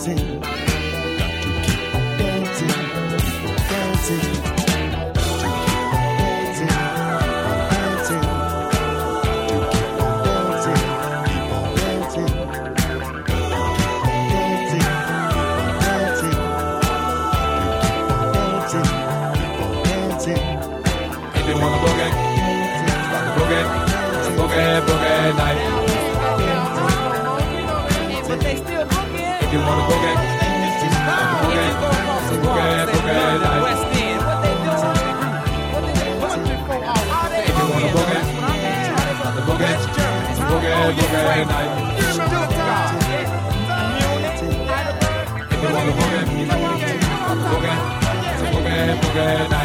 dancing. Got to keep on dancing. Keep on dancing. Boogie night. But they still boogie. If you wanna boogie, boogie night. West End, what they doing? What they doing before all day? If you wanna boogie, the boogie night. You remember the time? If you wanna boogie, boogie night.